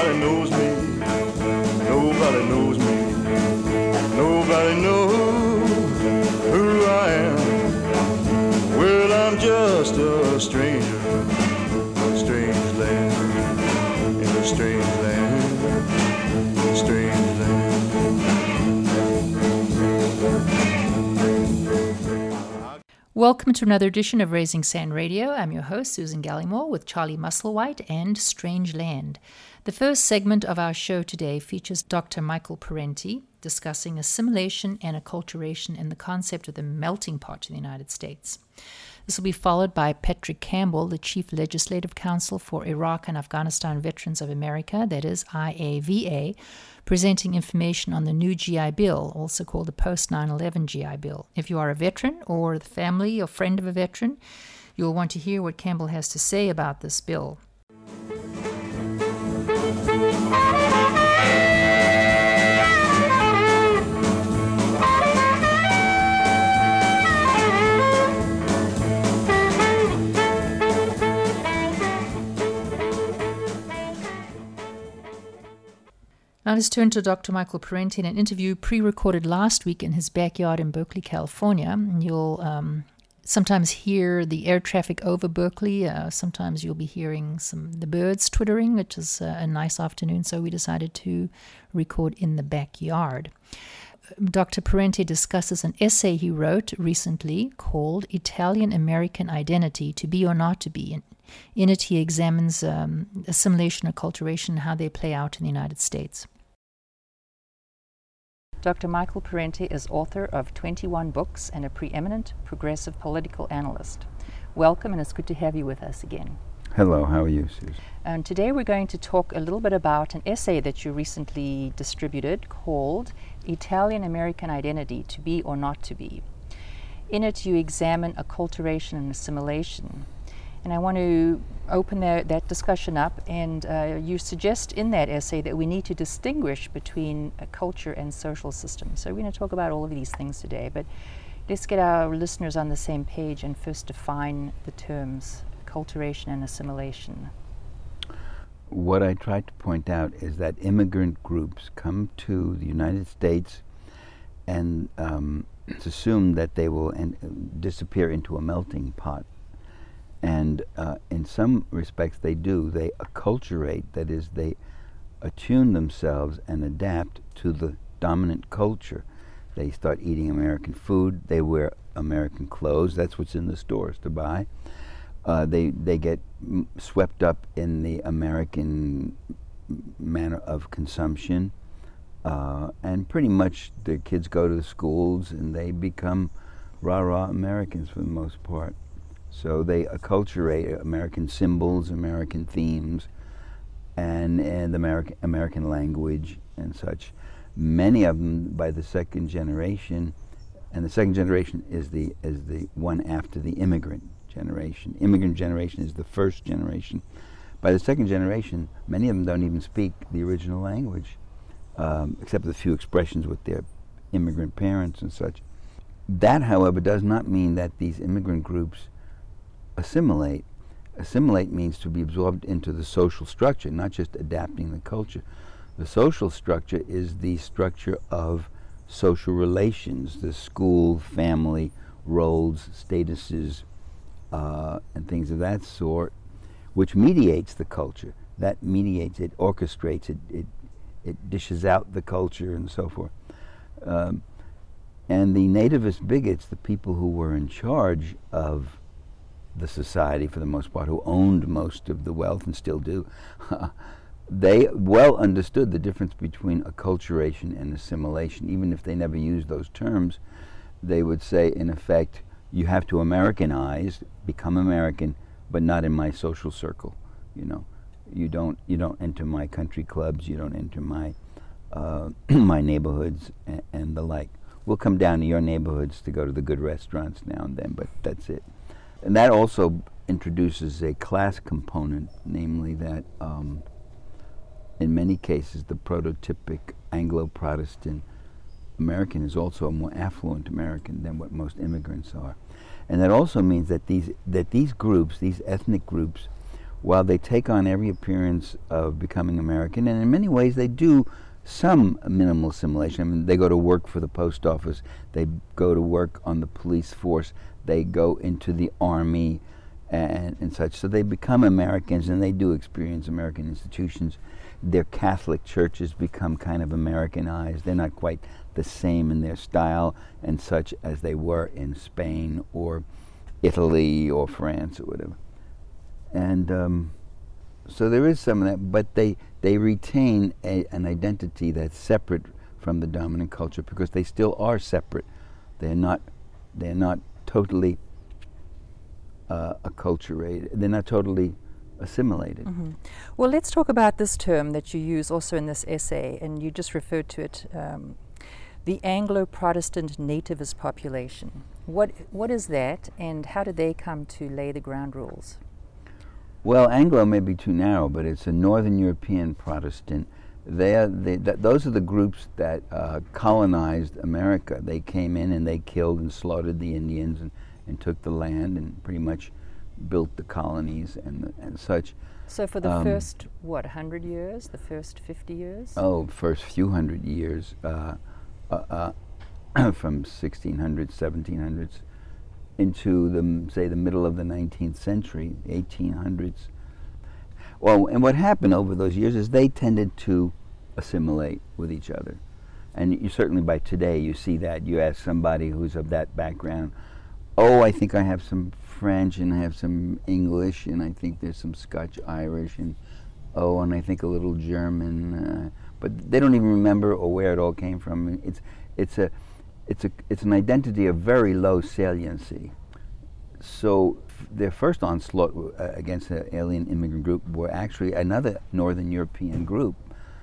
Nobody knows me. Nobody knows me. Nobody knows who I am. Well, I'm just a stranger, a strange land, in a strange land, a strange land. Welcome to another edition of Raising Sand Radio. I'm your host, Susan Gallimore, with Charlie Musselwhite and Strange Land. The first segment of our show today features Dr. Michael Parenti discussing assimilation and acculturation and the concept of the melting pot in the United States. This will be followed by Patrick Campbell, the Chief Legislative Counsel for Iraq and Afghanistan Veterans of America, that is IAVA, presenting information on the new GI Bill, also called the Post-9/11 GI Bill. If you are a veteran or the family or friend of a veteran, you'll want to hear what Campbell has to say about this bill. Now let's turn to Dr. Michael Parenti in an interview pre-recorded last week in his backyard in Berkeley, California. You'll sometimes hear the air traffic over Berkeley. Sometimes you'll be hearing the birds twittering, which is a nice afternoon, so we decided to record in the backyard. Dr. Parenti discusses an essay he wrote recently called Italian-American Identity, To Be or Not to Be. In it, he examines assimilation, acculturation, and how they play out in the United States. Dr. Michael Parenti is author of 21 books and a preeminent progressive political analyst. Welcome, and it's good to have you with us again. Hello, how are you, Susan? And today we're going to talk a little bit about an essay that you recently distributed called Italian-American Identity, To Be or Not to Be. In it, you examine acculturation and assimilation. And I want to open that discussion up, and you suggest in that essay that we need to distinguish between a culture and social systems. So we're going to talk about all of these things today, but let's get our listeners on the same page and first define the terms acculturation and assimilation. What I tried to point out is that immigrant groups come to the United States and assume that they will disappear into a melting pot. And in some respects they do. They acculturate, that is, they attune themselves and adapt to the dominant culture. They start eating American food, they wear American clothes, that's what's in the stores to buy. They get swept up in the American manner of consumption. And pretty much the kids go to the schools and they become rah-rah Americans for the most part. So they acculturate American symbols, American themes, and American language and such. Many of them by the second generation, and the second generation is the one after the immigrant generation. Immigrant generation is the first generation. By the second generation, many of them don't even speak the original language, except a few expressions with their immigrant parents and such. That, however, does not mean that these immigrant groups assimilate. Assimilate means to be absorbed into the social structure, not just adapting the culture. The social structure is the structure of social relations, the school, family, roles, statuses, and things of that sort, which mediates the culture. That mediates it, orchestrates it, it dishes out the culture and so forth. And the nativist bigots, the people who were in charge of the society for the most part, who owned most of the wealth and still do, they well understood the difference between acculturation and assimilation. Even if they never used those terms, they would say, in effect, you have to Americanize, become American, but not in my social circle. You know, you don't enter my country clubs, you don't enter my my neighborhoods and the like. We'll come down to your neighborhoods to go to the good restaurants now and then, but that's it. And that also introduces a class component, namely that in many cases the prototypic Anglo-Protestant American is also a more affluent American than what most immigrants are. And that also means that these groups, these ethnic groups, while they take on every appearance of becoming American, and in many ways they do some minimal assimilation. I mean, they go to work for the post office, they go to work on the police force, they go into the army and such. So they become Americans, and they do experience American institutions. Their Catholic churches become kind of Americanized. They're not quite the same in their style and such as they were in Spain or Italy or France or whatever. And so there is some of that, but they retain an identity that's separate from the dominant culture, because they still are separate. They're not totally acculturated. They're not totally assimilated. Mm-hmm. Well, let's talk about this term that you use also in this essay, and you just referred to it, the Anglo-Protestant nativist population. What is that, and how did they come to lay the ground rules? Well, Anglo may be too narrow, but it's a Northern European Protestant. Those are the groups that colonized America. They came in and they killed and slaughtered the Indians and took the land and pretty much built the colonies and such. So for the first, 100 years, the first 50 years? Oh, first few hundred years, from 1600s, 1700s, into the middle of the 19th century, 1800s. Well, and what happened over those years is they tended to assimilate with each other. And you certainly by today you see that. You ask somebody who's of that background, oh, I think I have some French and I have some English and I think there's some Scotch-Irish and I think a little German, but they don't even remember or where it all came from. It's an identity of very low saliency. So their first onslaught against the alien immigrant group were actually another Northern European group,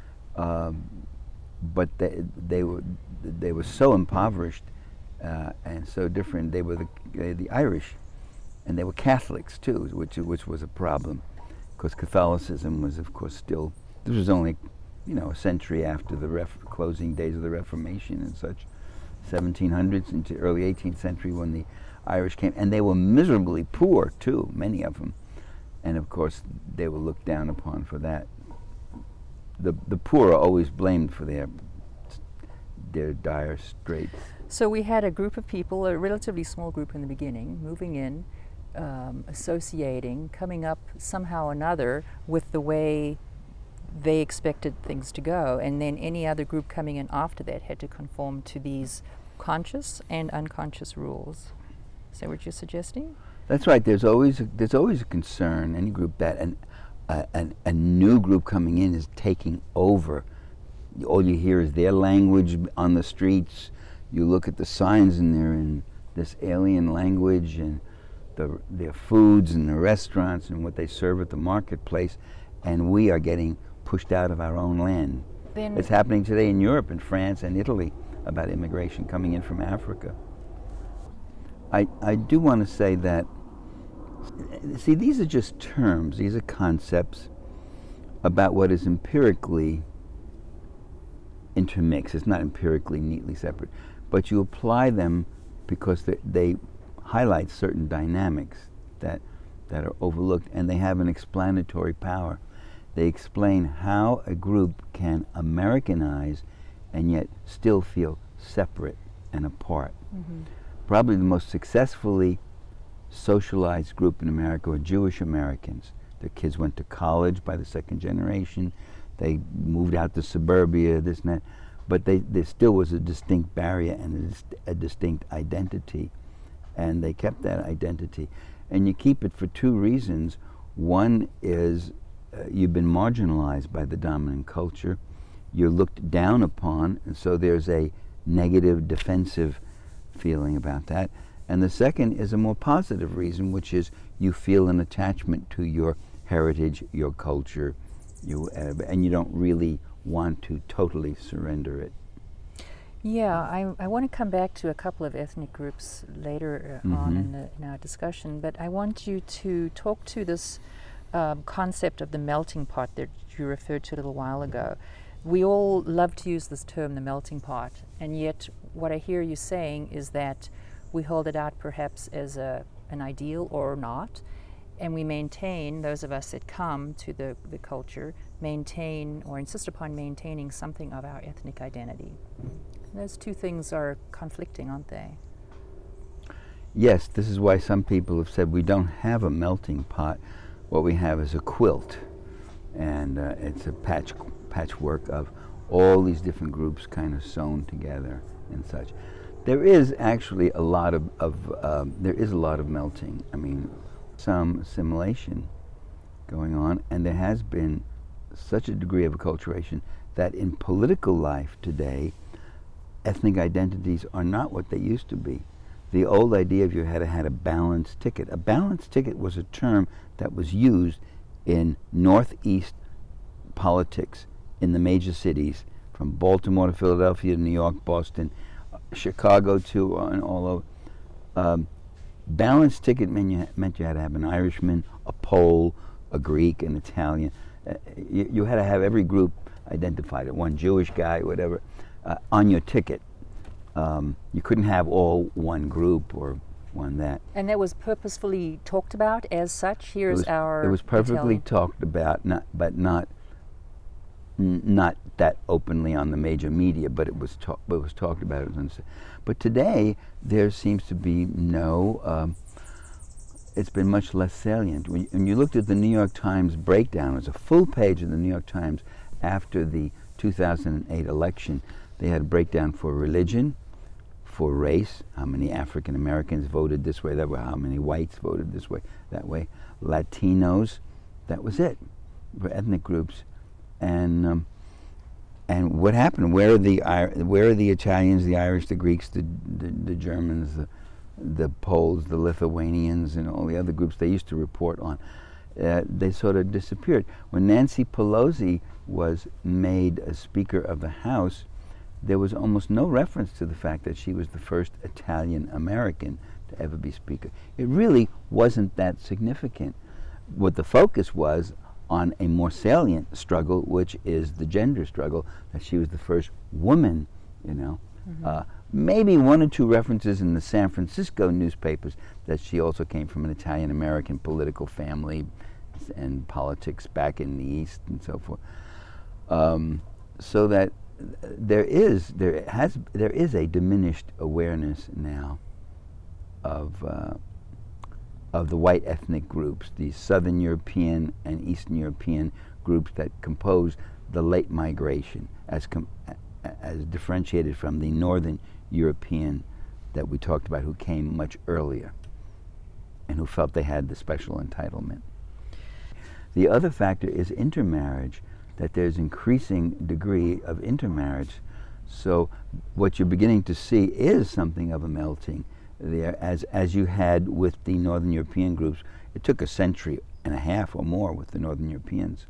but they were so impoverished and so different. They were the Irish, and they were Catholics too, which was a problem, because Catholicism was, of course, still. This was only, a century after the closing days of the Reformation and such. 1700s into early 18th century when the Irish came, and they were miserably poor too, many of them, and of course they were looked down upon for that. The poor are always blamed for their dire straits. So we had a group of people, a relatively small group in the beginning, moving in, associating, coming up somehow or another with the way they expected things to go, and then any other group coming in after that had to conform to these conscious and unconscious rules. Is that what you're suggesting? That's right. There's always a concern, any group, that a new group coming in is taking over. All you hear is their language on the streets. You look at the signs and they're in this alien language, and their foods and the restaurants and what they serve at the marketplace, and we are getting pushed out of our own land. It's happening today in Europe and France and Italy about immigration coming in from Africa. I do want to say that, see, these are just terms, these are concepts about what is empirically intermixed. It's not empirically neatly separate, but you apply them because they highlight certain dynamics that are overlooked, and they have an explanatory power. They explain how a group can Americanize and yet still feel separate and apart. Mm-hmm. Probably the most successfully socialized group in America were Jewish Americans. Their kids went to college by the second generation. They moved out to suburbia, this and that. But there still was a distinct barrier and a distinct identity. And they kept that identity. And you keep it for two reasons. One is you've been marginalized by the dominant culture. You're looked down upon, and so there's a negative, defensive feeling about that. And the second is a more positive reason, which is you feel an attachment to your heritage, your culture, and you don't really want to totally surrender it. Yeah, I want to come back to a couple of ethnic groups later on in our discussion, but I want you to talk to this concept of the melting pot that you referred to a little while ago. We all love to use this term, the melting pot, and yet what I hear you saying is that we hold it out perhaps as an ideal or not, and we maintain, those of us that come to the culture, maintain or insist upon maintaining something of our ethnic identity. Those two things are conflicting, aren't they? Yes, this is why some people have said we don't have a melting pot. What we have is a quilt, and it's a patchwork of all these different groups kind of sewn together and such. There is actually a lot of melting. I mean, some assimilation going on, and there has been such a degree of acculturation that in political life today, ethnic identities are not what they used to be. The old idea of you had to have a balanced ticket. A balanced ticket was a term that was used in Northeast politics in the major cities, from Baltimore to Philadelphia to New York, Boston, Chicago to and all over. Balanced ticket meant you had to have an Irishman, a Pole, a Greek, an Italian. You had to have every group identified, one Jewish guy, whatever, on your ticket. You couldn't have all one group or one that. And that was purposefully talked about as such? It was perfectly Italian. Talked about, not that openly on the major media, but it was talked about. But today there seems to be no. It's been much less salient. When you looked at the New York Times breakdown, it was a full page of the New York Times after the 2008 election. They had a breakdown for religion, for race, how many African Americans voted this way, that way, how many whites voted this way, that way, Latinos. That was it for ethnic groups. And what happened? Where are the Italians, the Irish, the Greeks, the Germans, the Poles, the Lithuanians, and all the other groups they used to report on? They sort of disappeared. When Nancy Pelosi was made a Speaker of the House, there was almost no reference to the fact that she was the first Italian American to ever be Speaker. It really wasn't that significant. What the focus was on a more salient struggle, which is the gender struggle, that she was the first woman, Mm-hmm. Maybe one or two references in the San Francisco newspapers that she also came from an Italian American political family and politics back in the East and so forth. So that there is a diminished awareness now of the white ethnic groups, these Southern European and Eastern European groups that compose the late migration, as differentiated from the Northern European that we talked about, who came much earlier and who felt they had the special entitlement. The other factor is intermarriage, that there's increasing degree of intermarriage. So what you're beginning to see is something of a melting there, as you had with the Northern European groups. It took a century and a half or more with the Northern Europeans.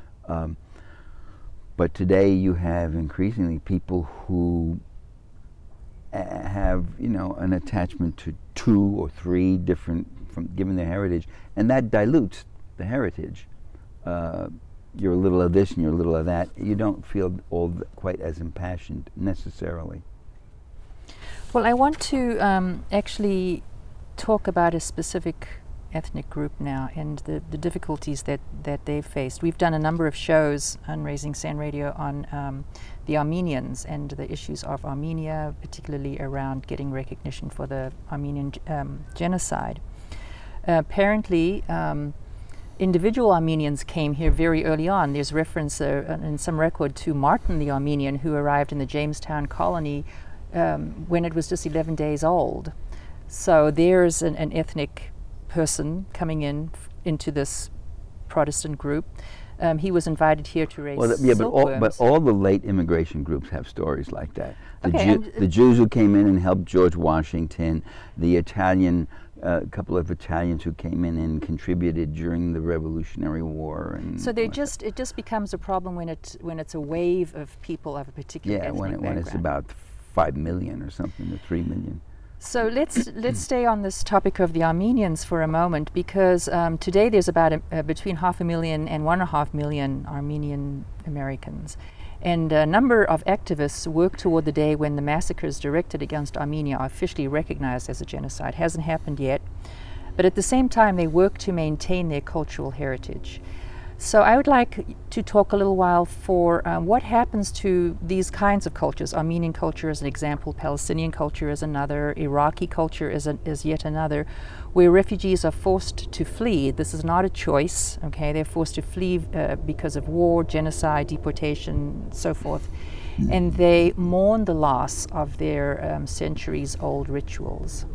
But today you have increasingly people who have, an attachment to 2 or 3 different, given their heritage, and that dilutes the heritage. You're a little of this and you're a little of that. You don't feel quite as impassioned necessarily. Well, I want to actually talk about a specific ethnic group now and the difficulties that they've faced. We've done a number of shows on Raising Sand Radio on the Armenians and the issues of Armenia, particularly around getting recognition for the Armenian genocide. Apparently, individual Armenians came here very early on. There's reference in some record to Martin the Armenian, who arrived in the Jamestown colony when it was just 11 days old. So there's an ethnic person coming into this Protestant group. He was invited here to raise silkworms. But all the late immigration groups have stories like that. The Okay, Jews who came in and helped George Washington, the Italian, a couple of Italians who came in and contributed during the Revolutionary War. And so it just becomes a problem when it's a wave of people of a particular ethnic background. When it's about 5 million or something, or 3 million. So let's stay on this topic of the Armenians for a moment, because today there's about between 500,000 and 1.5 million Armenian Americans. And a number of activists work toward the day when the massacres directed against Armenia are officially recognized as a genocide. Hasn't happened yet. but at the same time they work to maintain their cultural heritage. So I would like to talk a little while for what happens to these kinds of cultures. Armenian culture is an example, Palestinian culture is another, Iraqi culture is yet another, where refugees are forced to flee. This is not a choice, okay? They're forced to flee because of war, genocide, deportation, so forth. And they mourn the loss of their centuries-old rituals.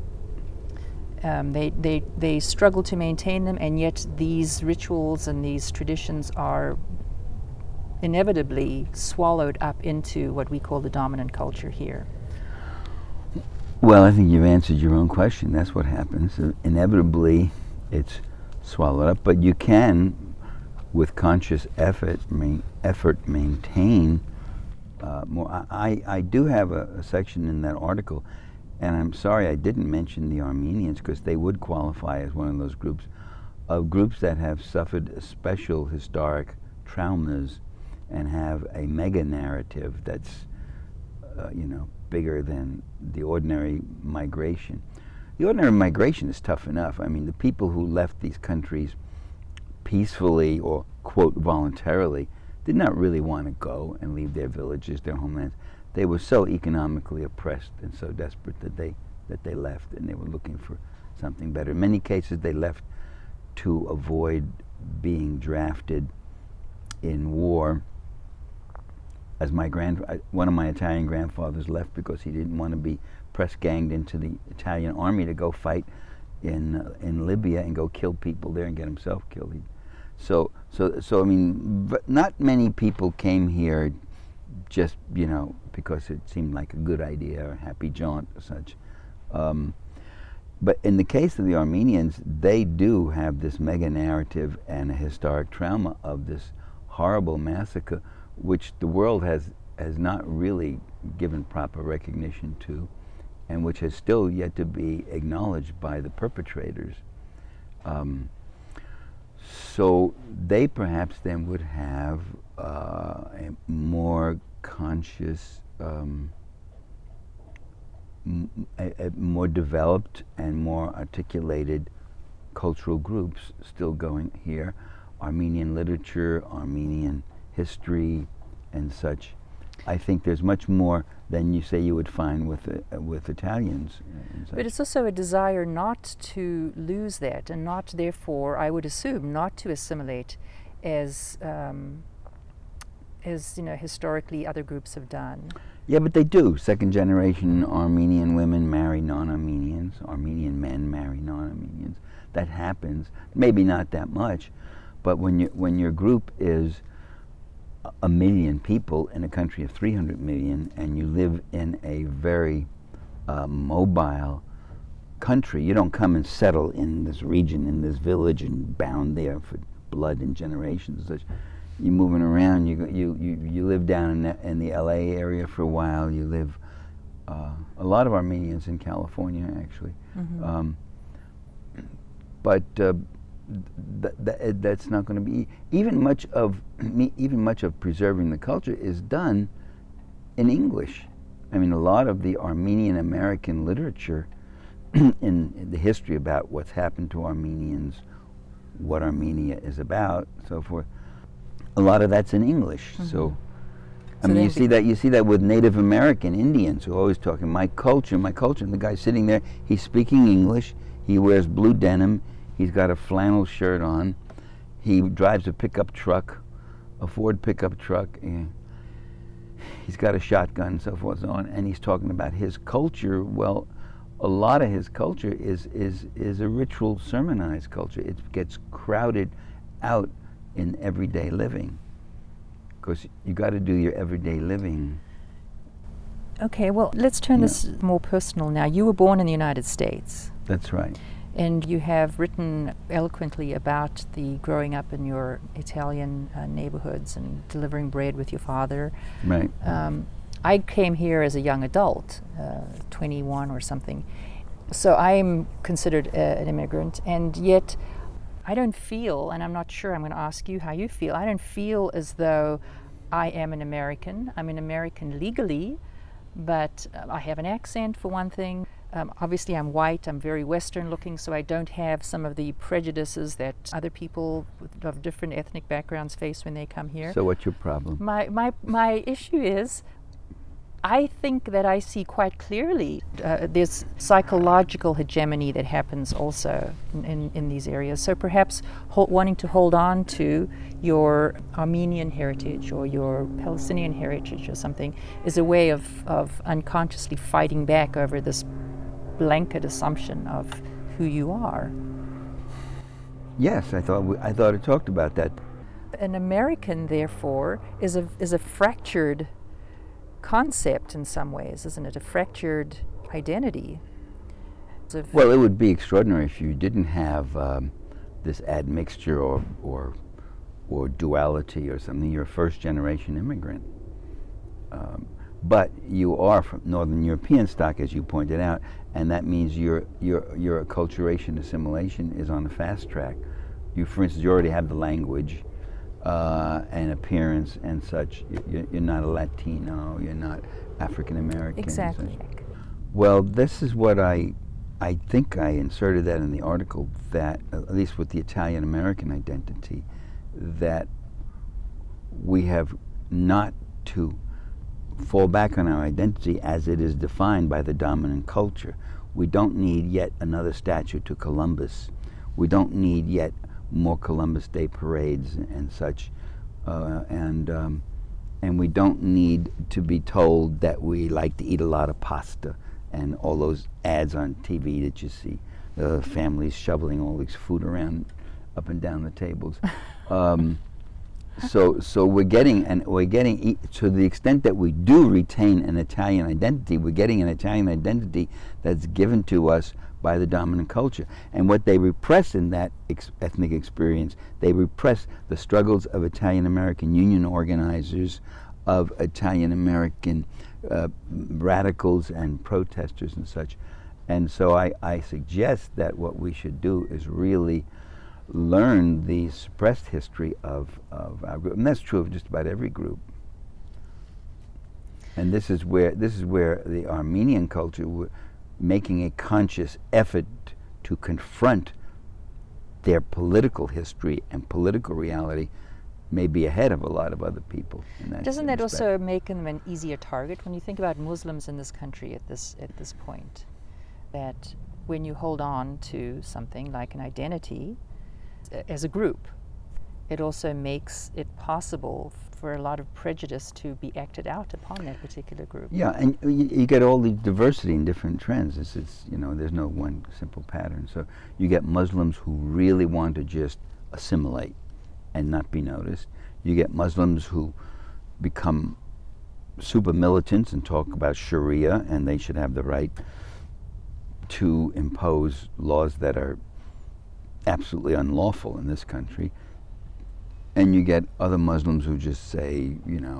They struggle to maintain them, and yet these rituals and these traditions are inevitably swallowed up into what we call the dominant culture here. Well, I think you've answered your own question. That's what happens. Inevitably, it's swallowed up, but you can, with conscious effort, maintain more. I do have a section in that article. And I'm sorry I didn't mention the Armenians, because they would qualify as one of those groups that have suffered special historic traumas and have a mega narrative that's, bigger than the ordinary migration. The ordinary migration is tough enough. I mean, the people who left these countries peacefully or, quote, voluntarily did not really want to go and leave their villages, their homelands. They were so economically oppressed and so desperate that they left, and they were looking for something better. In many cases, they left to avoid being drafted in war. As one of my Italian grandfathers left because he didn't want to be press-ganged into the Italian army to go fight in Libya and go kill people there and get himself killed. So I mean, but not many people came here just, because it seemed like a good idea or a happy jaunt or such. But in the case of the Armenians, they do have this mega narrative and a historic trauma of this horrible massacre, which the world has not really given proper recognition to, and which has still yet to be acknowledged by the perpetrators. So they perhaps then would have a more conscious, a more developed and more articulated cultural groups still going here. Armenian literature, Armenian history, and such. I think there's much more than you say you would find with Italians. But it's also a desire not to lose that, and not, therefore, I would assume, not to assimilate as historically other groups have done. Yeah, but they do. Second generation Armenian women marry non-Armenians. Armenian men marry non-Armenians. That happens. Maybe not that much, but when your group is 1 million people in a country of 300 million, and you live in a very mobile country, you don't come and settle in this region, in this village, and bound there for blood and generations and such. You're moving around. You live down in the LA area for a while. You live a lot of Armenians in California, actually. Mm-hmm. But that's not going to be even much of preserving the culture is done in English. I mean, a lot of the Armenian American literature in the history about what's happened to Armenians, what Armenia is about, so forth. A lot of that's in English. Mm-hmm. So I mean, you see that with Native American Indians who are always talking my culture, and the guy sitting there, he's speaking English. He wears blue denim. He's got a flannel shirt on. He drives a pickup truck, a Ford pickup truck. He's got a shotgun and so forth and so on, and he's talking about his culture. Well, a lot of his culture is a ritual sermonized culture. It gets crowded out in everyday living, because you got to do your everyday living. Okay, well, let's turn this more personal now. You were born in the United States. That's right. And you have written eloquently about the growing up in your Italian neighborhoods and delivering bread with your father. Right. I came here as a young adult, 21 or something. So I'm considered an immigrant, and yet I don't feel, and I'm not sure, I'm going to ask you how you feel, I don't feel as though I am an American. I'm an American legally, but I have an accent, for one thing. obviously I'm white, I'm very Western looking, so I don't have some of the prejudices that other people of different ethnic backgrounds face when they come here. So what's your problem? My issue is, I think that I see quite clearly there's psychological hegemony that happens also in these areas. So perhaps wanting to hold on to your Armenian heritage or your Palestinian heritage or something is a way of unconsciously fighting back over this blanket assumption of who you are. Yes, I thought it talked about that. An American, therefore, is a fractured concept in some ways, isn't it? A fractured identity. Well, it would be extraordinary if you didn't have this admixture or duality or something. You're a first-generation immigrant, but you are from Northern European stock, as you pointed out, and that means your acculturation, assimilation is on the fast track. You, for instance, you already have the language. And appearance and such. You're not a Latino, you're not African American. Exactly. Well, this is what I think I inserted that in the article, that at least with the Italian American identity, that we have not to fall back on our identity as it is defined by the dominant culture. We don't need yet another statue to Columbus. We don't need yet more Columbus Day parades and such, and we don't need to be told that we like to eat a lot of pasta and all those ads on TV that you see, families shoveling all this food around up and down the tables. So we're getting to the extent that we do retain an Italian identity, we're getting an Italian identity that's given to us by the dominant culture. And what they repress in that ethnic experience, they repress the struggles of Italian American union organizers, of Italian American radicals and protesters and such. And so I suggest that what we should do is really learn the suppressed history of our group. And that's true of just about every group. And this is where the Armenian culture, making a conscious effort to confront their political history and political reality, may be ahead of a lot of other people. Doesn't that also make them an easier target when you think about Muslims in this country at this point? That when you hold on to something like an identity as a group, it also makes it possible for a lot of prejudice to be acted out upon that particular group. Yeah, and you get all the diversity in different trends. It's there's no one simple pattern. So you get Muslims who really want to just assimilate and not be noticed. You get Muslims who become super militants and talk about Sharia, and they should have the right to impose laws that are absolutely unlawful in this country. And you get other Muslims who just say,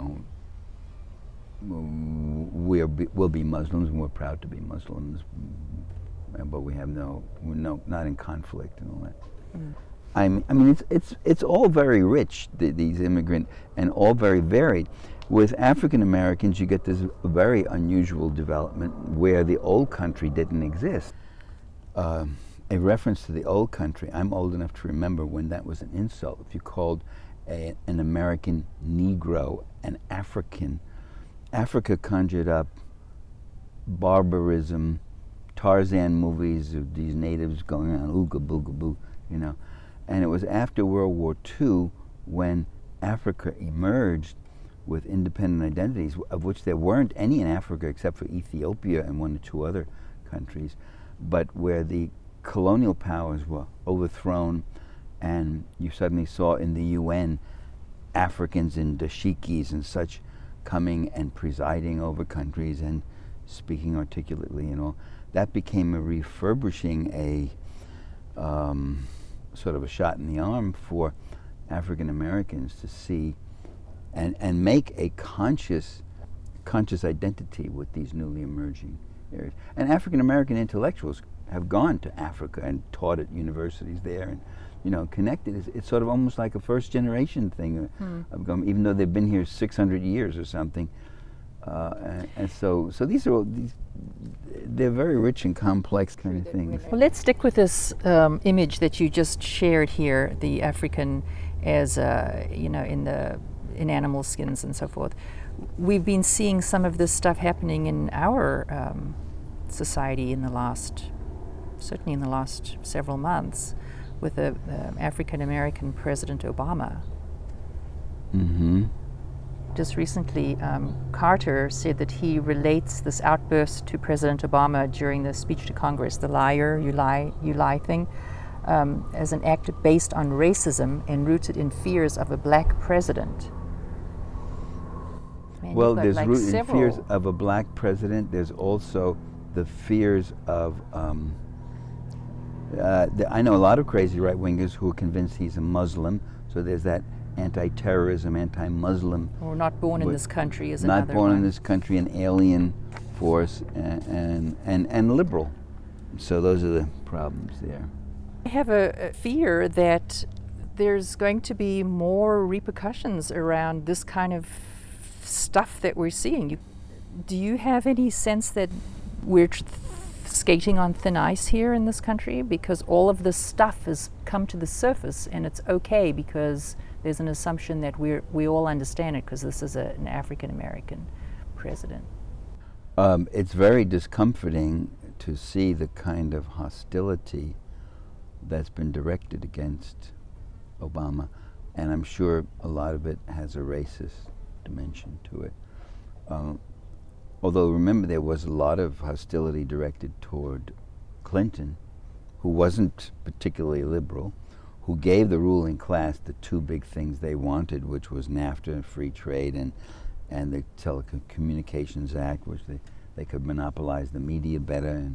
we'll be Muslims and we're proud to be Muslims, but we're not in conflict and all that. Mm. I mean, it's all very rich, these immigrant, and all very varied. With African Americans, you get this very unusual development where the old country didn't exist. A reference to the old country, I'm old enough to remember when that was an insult. If you called an American Negro an African, Africa conjured up barbarism, Tarzan movies of these natives going around ooga booga boo, And it was after World War II when Africa emerged with independent identities, of which there weren't any in Africa except for Ethiopia and one or two other countries, but where the colonial powers were overthrown, and you suddenly saw in the UN Africans in dashikis and such coming and presiding over countries and speaking articulately and all. That became a refurbishing, sort of a shot in the arm for African Americans to see and make a conscious identity with these newly emerging areas. And African American intellectuals have gone to Africa and taught at universities there and connected. It's sort of almost like a first generation thing of even though they've been here 600 years or something. And so these are they're very rich and complex kind of things. Well, let's stick with this image that you just shared here, the African as in animal skins and so forth. We've been seeing some of this stuff happening in our society certainly in the last several months, with the African American President Obama. Mm-hmm. Just recently, Carter said that he relates this outburst to President Obama during the speech to Congress, the liar, you lie thing, as an act based on racism and rooted in fears of a black president. Man, well, there's rooted in fears of a black president. There's also the fears of, I know a lot of crazy right-wingers who are convinced he's a Muslim, so there's that anti-terrorism, anti-Muslim. Or not born in this country is another one. Not born in this country, an alien force, and liberal. So those are the problems there. I have a fear that there's going to be more repercussions around this kind of stuff that we're seeing. Do you have any sense that we're skating on thin ice here in this country? Because all of this stuff has come to the surface, and it's okay because there's an assumption that we all understand it because this is an African American president. It's very discomforting to see the kind of hostility that's been directed against Obama, and I'm sure a lot of it has a racist dimension to it. Although remember, there was a lot of hostility directed toward Clinton, who wasn't particularly liberal, who gave the ruling class the two big things they wanted, which was NAFTA and free trade, and the Telecommunications Act, which they could monopolize the media better,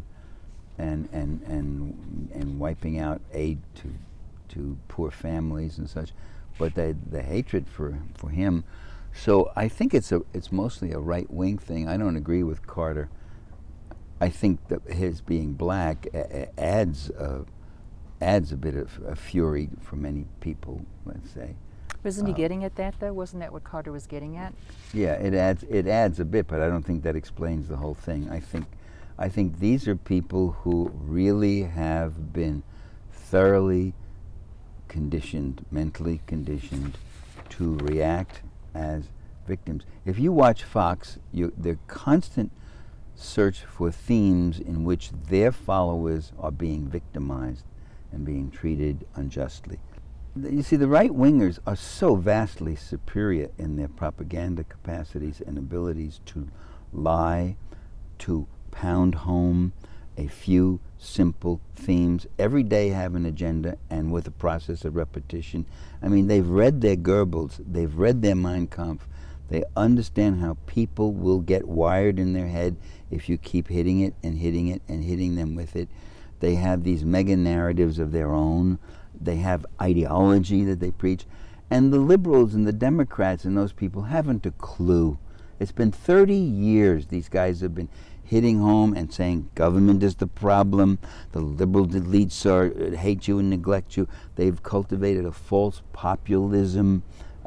and wiping out aid to poor families and such. But the hatred for him. So I think it's mostly a right-wing thing. I don't agree with Carter. I think that his being black adds a bit of fury for many people, let's say. Wasn't he getting at that, though? Wasn't that what Carter was getting at? Yeah, it adds a bit, but I don't think that explains the whole thing. I think these are people who really have been thoroughly conditioned, mentally conditioned, to react as victims. If you watch Fox, their constant search for themes in which their followers are being victimized and being treated unjustly. You see, the right-wingers are so vastly superior in their propaganda capacities and abilities to lie, to pound home a few simple themes. Every day have an agenda, and with a process of repetition. I mean, they've read their Goebbels, they've read their Mein Kampf. They understand how people will get wired in their head if you keep hitting it and hitting it and hitting them with it. They have these mega narratives of their own. They have ideology that they preach. And the liberals and the Democrats and those people haven't a clue. It's been 30 years these guys have been hitting home and saying government is the problem, the liberal elites hate you and neglect you. They've cultivated a false populism,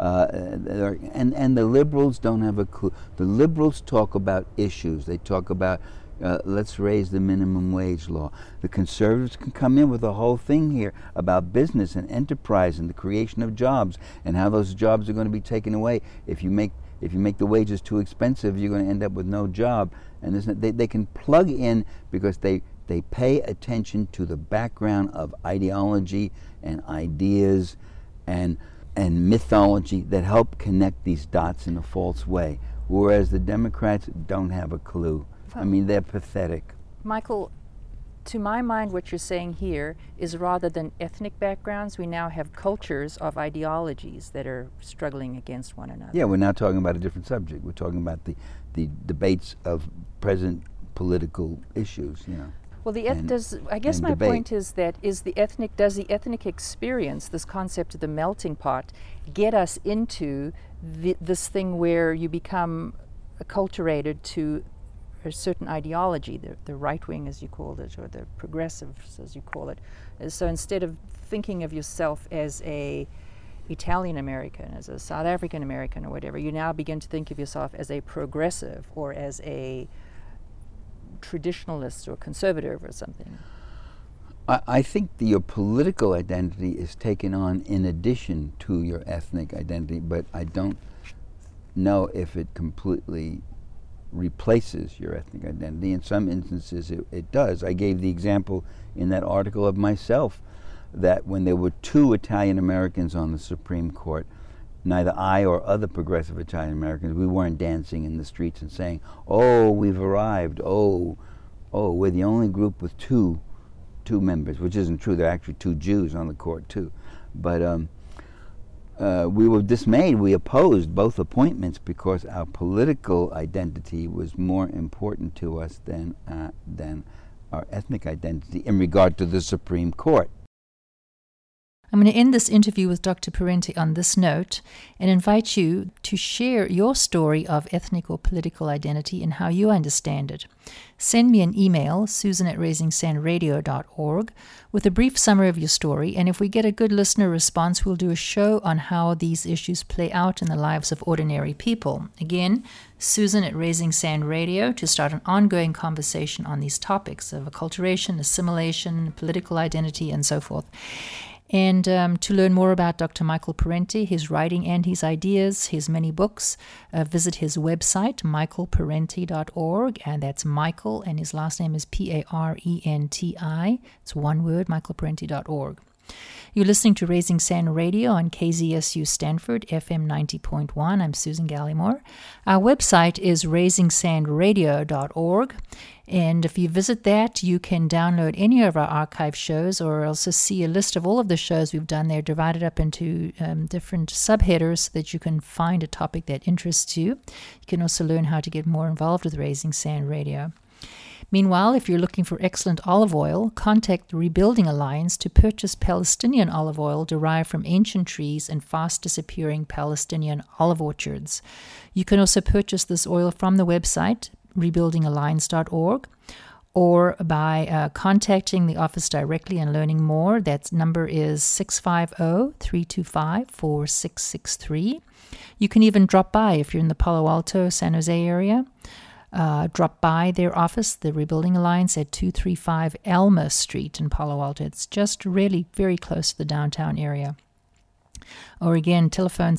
and the liberals don't have a clue. The liberals talk about issues. They talk about let's raise the minimum wage law. The conservatives can come in with a whole thing here about business and enterprise and the creation of jobs and how those jobs are going to be taken away. If you make the wages too expensive, you're going to end up with no job. And they can plug in because they pay attention to the background of ideology and ideas and mythology that help connect these dots in a false way, whereas the Democrats don't have a clue. I mean, they're pathetic. Michael, to my mind, what you're saying here is rather than ethnic backgrounds, we now have cultures of ideologies that are struggling against one another. Yeah, we're now talking about a different subject. We're talking about the debates of present political issues, you know. Well, I guess my point is that does the ethnic experience, this concept of the melting pot, get us into this thing where you become acculturated to a certain ideology, the right wing, as you called it, or the progressives, as you call it. So instead of thinking of yourself as a Italian American, as a South African American or whatever, you now begin to think of yourself as a progressive or as a traditionalist or conservative or something? I think your political identity is taken on in addition to your ethnic identity, but I don't know if it completely replaces your ethnic identity. In some instances it does. I gave the example in that article of myself that when there were 2 Italian Americans on the Supreme Court, neither I or other progressive Italian Americans, we weren't dancing in the streets and saying, "Oh, we've arrived, oh, we're the only group with two members," which isn't true. There are actually 2 Jews on the court too. But we were dismayed. We opposed both appointments because our political identity was more important to us than our ethnic identity in regard to the Supreme Court. I'm going to end this interview with Dr. Parenti on this note and invite you to share your story of ethnic or political identity and how you understand it. Send me an email, susan@raisingsandradio.org, with a brief summary of your story, and if we get a good listener response, we'll do a show on how these issues play out in the lives of ordinary people. Again, Susan@RaisingSand Radio to start an ongoing conversation on these topics of acculturation, assimilation, political identity, and so forth. And to learn more about Dr. Michael Parenti, his writing and his ideas, his many books, visit his website, michaelparenti.org, and that's Michael, and his last name is Parenti. It's one word, michaelparenti.org. You're listening to Raising Sand Radio on KZSU Stanford, FM 90.1. I'm Susan Gallimore. Our website is raisingsandradio.org. And if you visit that, you can download any of our archive shows or also see a list of all of the shows we've done. They're divided up into different subheaders so that you can find a topic that interests you. You can also learn how to get more involved with Raising Sand Radio. Meanwhile, if you're looking for excellent olive oil, contact the Rebuilding Alliance to purchase Palestinian olive oil derived from ancient trees and fast-disappearing Palestinian olive orchards. You can also purchase this oil from the website, rebuildingalliance.org, or by contacting the office directly and learning more. That number is 650-325-4663. You can even drop by if you're in the Palo Alto, San Jose area. Drop by their office, the Rebuilding Alliance, at 235 Elma Street in Palo Alto. It's just really very close to the downtown area. Or again, telephone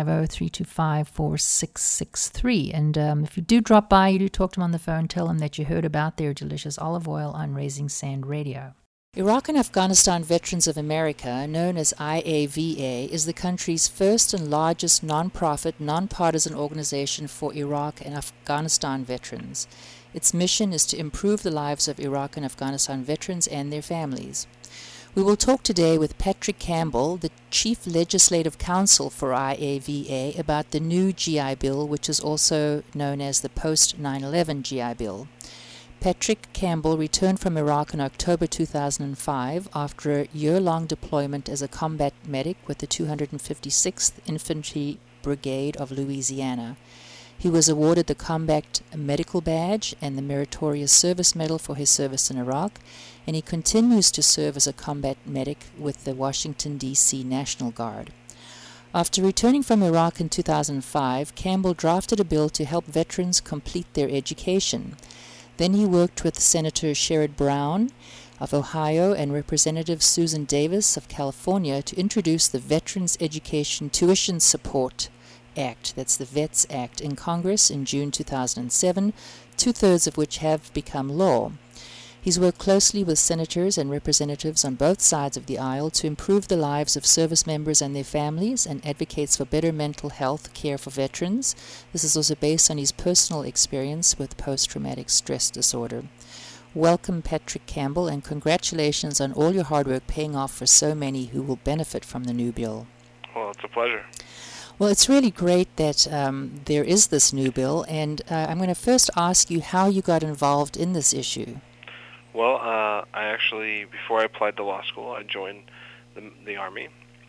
650-325-4663. And if you do drop by, you do talk to them on the phone, tell them that you heard about their delicious olive oil on Raising Sand Radio. Iraq and Afghanistan Veterans of America, known as IAVA, is the country's first and largest non-profit, non-partisan organization for Iraq and Afghanistan veterans. Its mission is to improve the lives of Iraq and Afghanistan veterans and their families. We will talk today with Patrick Campbell, the Chief Legislative Counsel for IAVA, about the new GI Bill, which is also known as the Post-9/11 GI Bill. Patrick Campbell returned from Iraq in October 2005 after a year-long deployment as a combat medic with the 256th Infantry Brigade of Louisiana. He was awarded the Combat Medical Badge and the Meritorious Service Medal for his service in Iraq, and he continues to serve as a combat medic with the Washington, D.C. National Guard. After returning from Iraq in 2005, Campbell drafted a bill to help veterans complete their education. Then he worked with Senator Sherrod Brown of Ohio and Representative Susan Davis of California to introduce the Veterans Education Tuition Support Act, that's the VETS Act, in Congress in June 2007, two-thirds of which have become law. He's worked closely with senators and representatives on both sides of the aisle to improve the lives of service members and their families and advocates for better mental health care for veterans. This is also based on his personal experience with post-traumatic stress disorder. Welcome, Patrick Campbell, and congratulations on all your hard work paying off for so many who will benefit from the new bill. Well, it's a pleasure. Well, it's really great that there is this new bill, and I'm going to first ask you how you got involved in this issue. Well, I actually, before I applied to law school, I joined the Army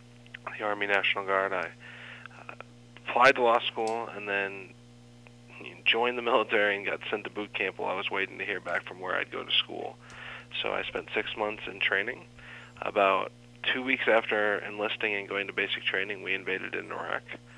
National Guard. I applied to law school and then joined the military and got sent to boot camp while I was waiting to hear back from where I'd go to school. So I spent 6 months in training. About 2 weeks after enlisting and going to basic training, we invaded in Iraq.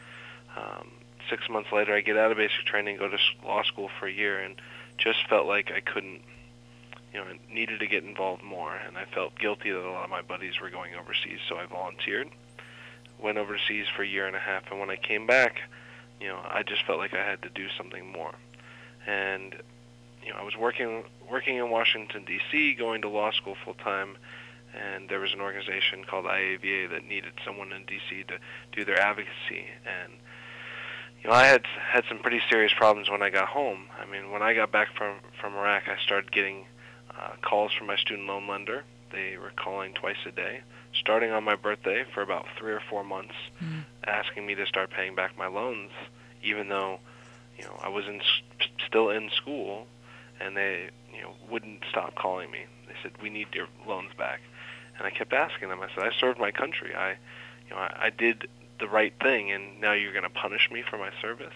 6 months later, I get out of basic training, go to law school for a year, and just felt like I couldn't, I needed to get involved more, and I felt guilty that a lot of my buddies were going overseas, so I volunteered, went overseas for a year and a half, and when I came back, I just felt like I had to do something more. And, I was working in Washington, D.C., going to law school full-time, and there was an organization called IAVA that needed someone in D.C. to do their advocacy, and I had some pretty serious problems when I got home. I mean, when I got back from Iraq, I started getting calls from my student loan lender. They were calling twice a day, starting on my birthday for about 3 or 4 months, asking me to start paying back my loans, even though, I was still in school, and they, wouldn't stop calling me. They said, "We need your loans back." And I kept asking them. I said, "I served my country. I did the right thing, and now you're going to punish me for my service."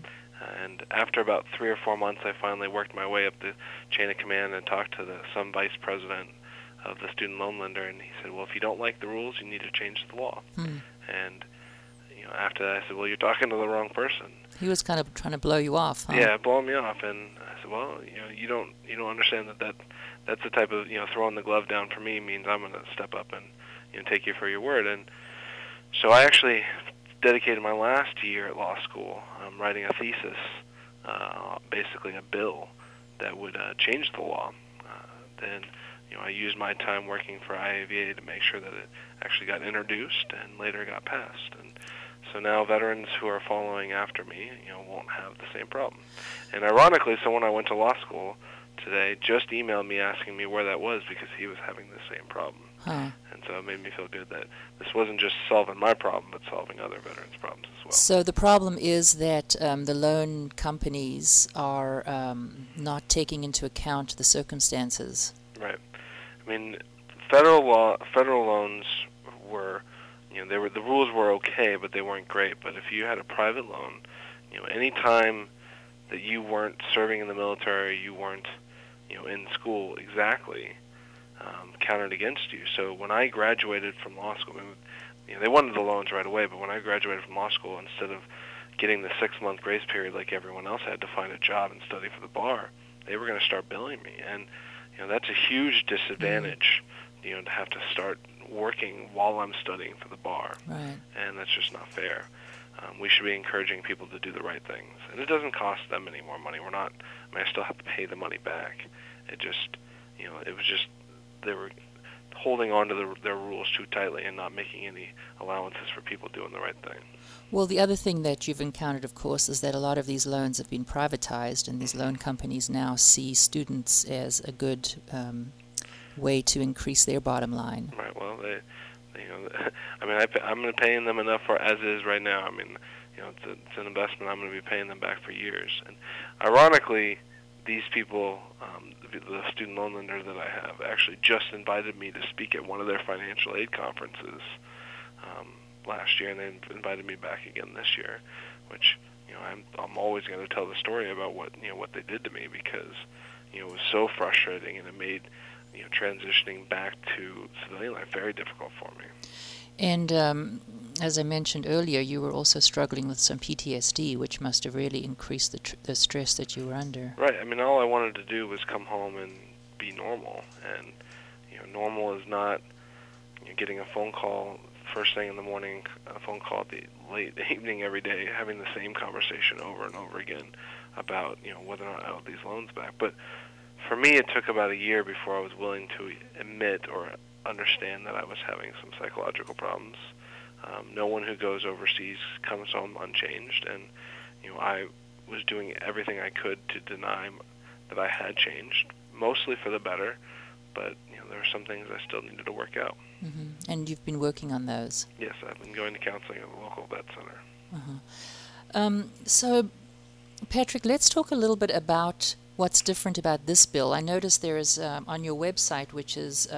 And after about 3 or 4 months, I finally worked my way up the chain of command and talked to some vice president of the student loan lender, and he said, "Well, if you don't like the rules, you need to change the law." And after that, I said, "Well, you're talking to the wrong person." He was kind of trying to blow you off, huh? Yeah, blow me off, and I said, "Well, you don't understand that's the type of throwing the glove down for me means I'm going to step up and take you for your word." And so I actually dedicated my last year at law school writing a thesis, basically a bill that would change the law. Then I used my time working for IAVA to make sure that it actually got introduced and later got passed. And so now veterans who are following after me, won't have the same problem. And ironically, someone I went to law school today just emailed me asking me where that was because he was having the same problem. And so it made me feel good that this wasn't just solving my problem, but solving other veterans' problems as well. So the problem is that the loan companies are not taking into account the circumstances. Right. I mean, federal loans were, the rules were okay, but they weren't great. But if you had a private loan, any time that you weren't serving in the military, you weren't, in school exactly, counted against you. So when I graduated from law school, they wanted the loans right away, but when I graduated from law school, instead of getting the 6-month grace period like everyone else had to find a job and study for the bar, they were going to start billing me. And, that's a huge disadvantage, to have to start working while I'm studying for the bar. Right. And that's just not fair. We should be encouraging people to do the right things. And it doesn't cost them any more money. I still have to pay the money back. It just, it was just, they were holding on to their rules too tightly and not making any allowances for people doing the right thing. Well, the other thing that you've encountered, of course, is that a lot of these loans have been privatized, and these loan companies now see students as a good way to increase their bottom line. Right. Well, I'm going to pay them enough for as is right now. I mean, it's an investment. I'm going to be paying them back for years. And ironically, these people, the student loan lender that I have, actually just invited me to speak at one of their financial aid conferences last year, and they invited me back again this year, which I'm always going to tell the story about what they did to me, because it was so frustrating, and it made transitioning back to civilian life very difficult for me. And as I mentioned earlier, you were also struggling with some PTSD, which must have really increased the stress that you were under. Right. I mean, all I wanted to do was come home and be normal. And, normal is not getting a phone call first thing in the morning, a phone call at the late evening every day, having the same conversation over and over again about, whether or not I owe these loans back. But for me, it took about a year before I was willing to admit or understand that I was having some psychological problems. No one who goes overseas comes home unchanged, and I was doing everything I could to deny that I had changed, mostly for the better, but there were some things I still needed to work out. Mm-hmm. And you've been working on those? Yes, I've been going to counseling at the local vet center. So, Patrick, let's talk a little bit about what's different about this bill. I noticed there is on your website, which is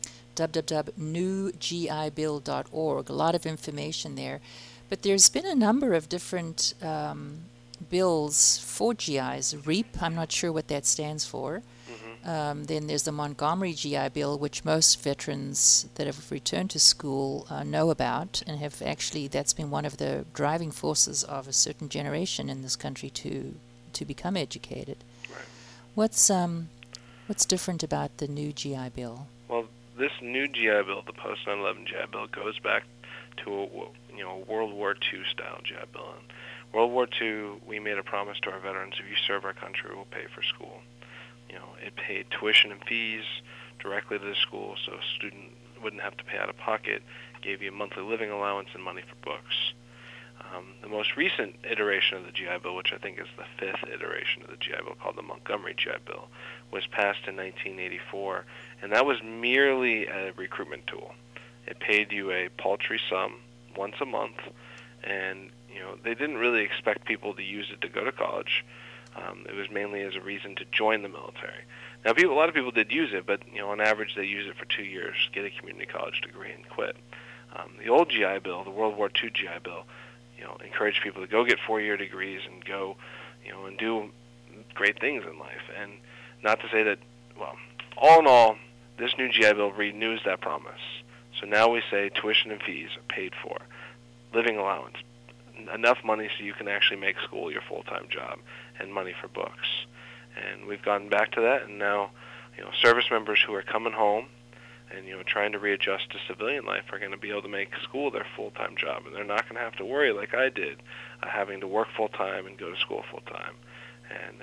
www.newgibill.org, a lot of information there. But there's been a number of different bills for GIs. REAP, I'm not sure what that stands for. Then there's the Montgomery GI Bill, which most veterans that have returned to school know about, and have actually, that's been one of the driving forces of a certain generation in this country to become educated. Right. What's different about the new GI Bill? Well, this new GI Bill, the post 9/11 GI Bill, goes back to a World War II style GI Bill. In World War II, we made a promise to our veterans: if you serve our country, we'll pay for school. It paid tuition and fees directly to the school, so a student wouldn't have to pay out of pocket. Gave you a monthly living allowance and money for books. The most recent iteration of the GI Bill, which I think is the 5th iteration of the GI Bill, called the Montgomery GI Bill, was passed in 1984, and that was merely a recruitment tool. It paid you a paltry sum once a month, and they didn't really expect people to use it to go to college. It was mainly as a reason to join the military. Now, a lot of people did use it, but on average they use it for 2 years, get a community college degree, and quit. The old GI Bill, the World War II GI Bill, encouraged people to go get 4-year degrees and go, and do great things in life. And not to say that, all in all, this new GI Bill renews that promise. So now we say tuition and fees are paid for, living allowance, enough money so you can actually make school your full-time job, and money for books. And we've gotten back to that, and now, service members who are coming home and, trying to readjust to civilian life are going to be able to make school their full-time job, and they're not going to have to worry like I did, having to work full-time and go to school full-time. And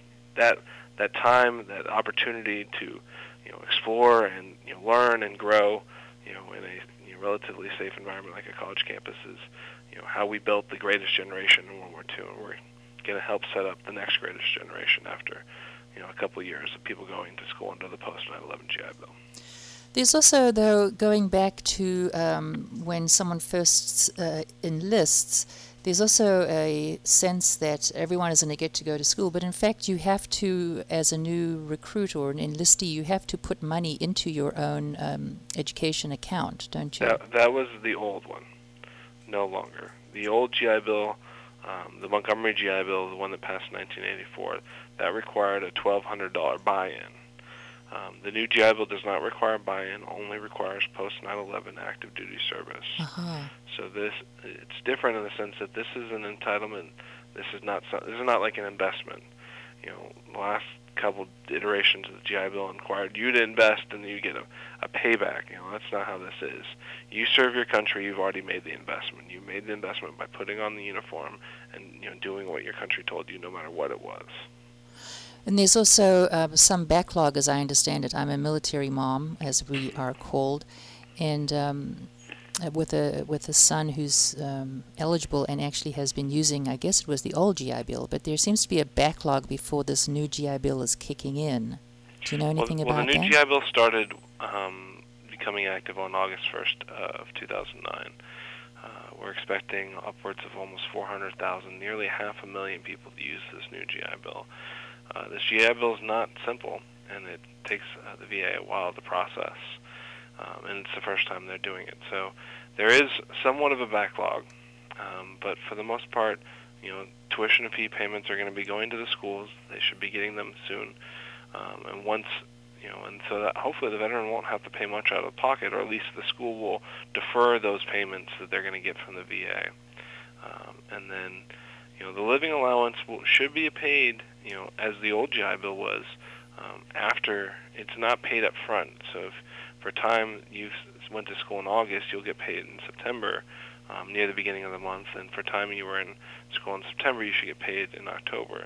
that time, that opportunity to, explore and, learn and grow, in a relatively safe environment like a college campus is, how we built the greatest generation in World War II, and we're going to help set up the next greatest generation after, a couple of years of people going to school under the post 9/11 GI Bill. There's also, though, going back to when someone first enlists, there's also a sense that everyone is going to get to go to school, but in fact you have to, as a new recruit or an enlistee, you have to put money into your own education account, don't you? That was the old one. No longer. The old GI Bill, the Montgomery GI Bill, the one that passed in 1984, that required a $1,200 buy-in. The new GI Bill does not require buy-in, only requires post-9/11 active duty service. Uh-huh. So it's different in the sense that this is an entitlement. This is not like an investment. The last couple iterations of the GI Bill required you to invest and you get a payback. That's not how this is. You serve your country, you've already made the investment. You made the investment by putting on the uniform and doing what your country told you, no matter what it was. And there's also some backlog, as I understand it. I'm a military mom, as we are called, and with a son who's eligible and actually has been using, I guess it was the old GI Bill, but there seems to be a backlog before this new GI Bill is kicking in. Do you know anything about that? Well, the new GI Bill started becoming active on August 1st of 2009. We're expecting upwards of almost 400,000, nearly 500,000 people to use this new GI Bill. This GI Bill is not simple, and it takes the VA a while to process, and it's the first time they're doing it. So there is somewhat of a backlog, but for the most part, tuition and fee payments are going to be going to the schools. They should be getting them soon, and once, and so that hopefully the veteran won't have to pay much out of pocket, or at least the school will defer those payments that they're going to get from the VA, and then. The living allowance should be paid, as the old GI Bill was, after. It's not paid up front. So if for time you went to school in August, you'll get paid in September, near the beginning of the month. And for time you were in school in September, you should get paid in October.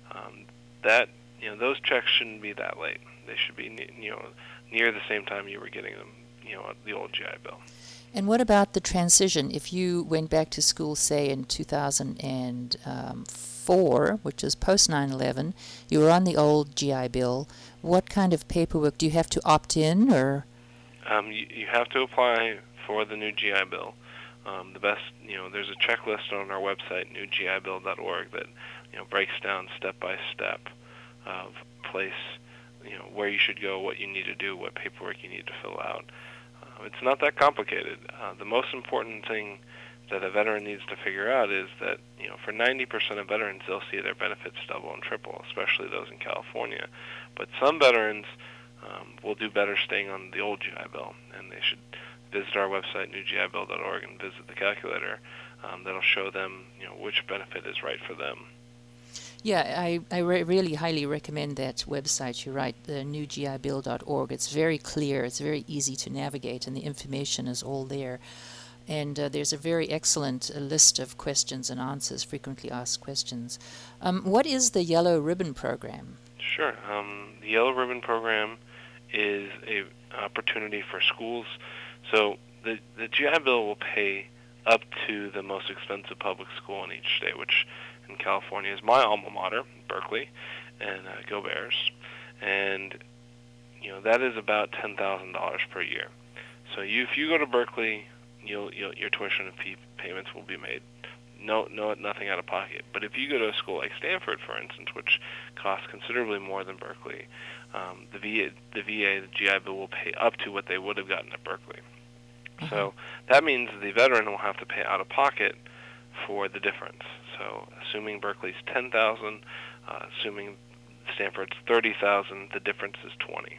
Those checks shouldn't be that late. They should be, near the same time you were getting them, the old GI Bill. And what about the transition? If you went back to school, say, in 2004, which is post 9/11, you were on the old GI Bill, what kind of paperwork? Do you have to opt in, or? You have to apply for the new GI Bill. There's a checklist on our website, newgibill.org, that, breaks down step by step of place, where you should go, what you need to do, what paperwork you need to fill out. It's not that complicated. The most important thing that a veteran needs to figure out is that, for 90% of veterans, they'll see their benefits double and triple, especially those in California. But some veterans will do better staying on the old GI Bill, and they should visit our website, newgibill.org, and visit the calculator. That'll show them, which benefit is right for them. Yeah, I really highly recommend that website. You're right, the newgibill.org. It's very clear, it's very easy to navigate, and the information is all there. And there's a very excellent list of questions and answers, frequently asked questions. What is the Yellow Ribbon Program? Sure. The Yellow Ribbon Program is an opportunity for schools. So the GI Bill will pay up to the most expensive public school in each state, which in California is my alma mater, Berkeley, and go Bears. And, that is about $10,000 per year. So if you go to Berkeley, your tuition and fee payments will be made. Nothing out of pocket. But if you go to a school like Stanford, for instance, which costs considerably more than Berkeley, the VA, the GI Bill will pay up to what they would have gotten at Berkeley. Uh-huh. So that means the veteran will have to pay out of pocket for the difference. So assuming Berkeley's $10,000, assuming Stanford's $30,000, the difference is $20,000.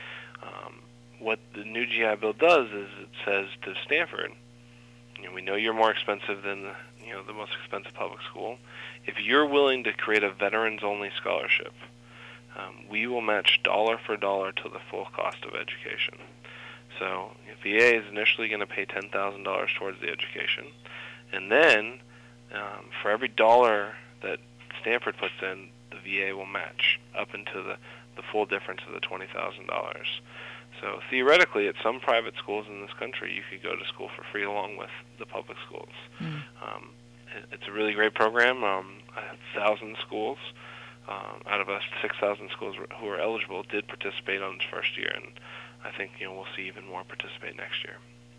What the new GI Bill does is it says to Stanford, we know you're more expensive than the most expensive public school. If you're willing to create a veterans-only scholarship, we will match dollar for dollar to the full cost of education. So VA is initially going to pay $10,000 towards the education, and then for every dollar that Stanford puts in, the VA will match up into the full difference of the $20,000. So theoretically, at some private schools in this country, you could go to school for free along with the public schools. Mm. It's a really great program. 1,000 schools out of us, 6,000 schools who are eligible did participate on its first year, and I think we'll see even more participate next year.